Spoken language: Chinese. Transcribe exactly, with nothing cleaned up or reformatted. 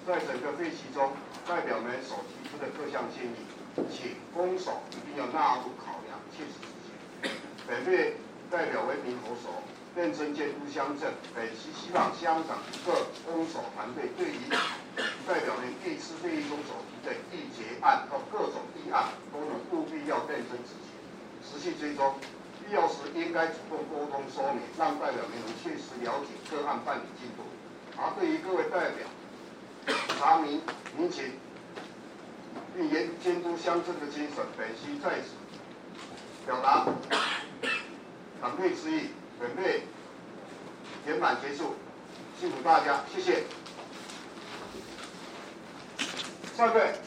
在整个会期中，代表们所提出的各项建议，请公所一定要纳入考量，切实执行。本队代表为民投手，认真监督乡镇。本期希望乡长各公所团队对于代表们历次会议中所提的议决案和各种议案，都能务必要认真执行，持续追踪。必要时应该主动沟通说明，让代表们能切实了解个案办理进度。而对于各位代表，查明民情，并严监督乡镇的精神，本期在此表达反对之意。本队圆满结束，辛苦大家，谢谢。下一位。